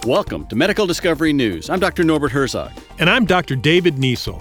Welcome to Medical Discovery News. I'm Dr. Norbert Herzog. And I'm Dr. David Niesel.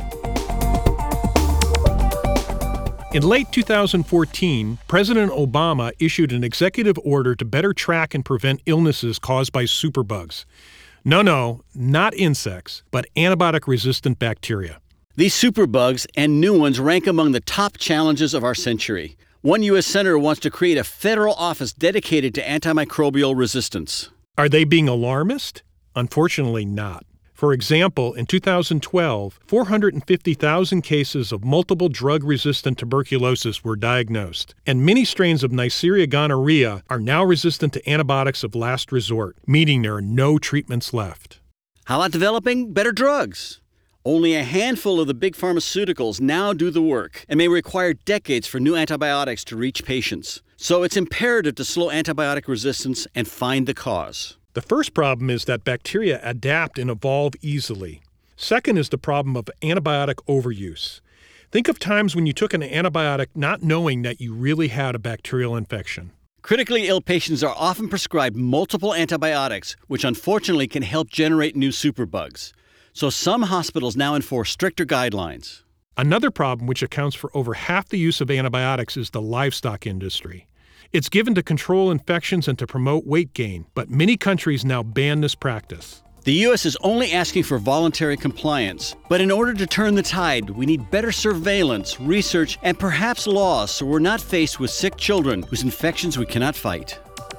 In late 2014, President Obama issued an executive order to better track and prevent illnesses caused by superbugs. No, not insects, but antibiotic-resistant bacteria. These superbugs and new ones rank among the top challenges of our century. One U.S. senator wants to create a federal office dedicated to antimicrobial resistance. Are they being alarmist? Unfortunately not. For example, in 2012, 450,000 cases of multiple drug-resistant tuberculosis were diagnosed, and many strains of Neisseria gonorrhea are now resistant to antibiotics of last resort, meaning there are no treatments left. How about developing better drugs? Only a handful of the big pharmaceuticals now do the work and may require decades for new antibiotics to reach patients. So it's imperative to slow antibiotic resistance and find the cause. The first problem is that bacteria adapt and evolve easily. Second is the problem of antibiotic overuse. Think of times when you took an antibiotic not knowing that you really had a bacterial infection. Critically ill patients are often prescribed multiple antibiotics, which unfortunately can help generate new superbugs. So some hospitals now enforce stricter guidelines. Another problem, which accounts for over half the use of antibiotics, is the livestock industry. It's given to control infections and to promote weight gain, but many countries now ban this practice. The U.S. is only asking for voluntary compliance, but in order to turn the tide, we need better surveillance, research, and perhaps laws so we're not faced with sick children whose infections we cannot fight.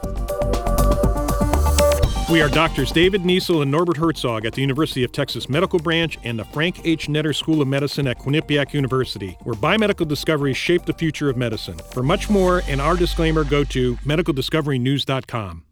We are Doctors David Niesel and Norbert Herzog at the University of Texas Medical Branch and the Frank H. Netter School of Medicine at Quinnipiac University, where biomedical discoveries shape the future of medicine. For much more and our disclaimer, go to medicaldiscoverynews.com.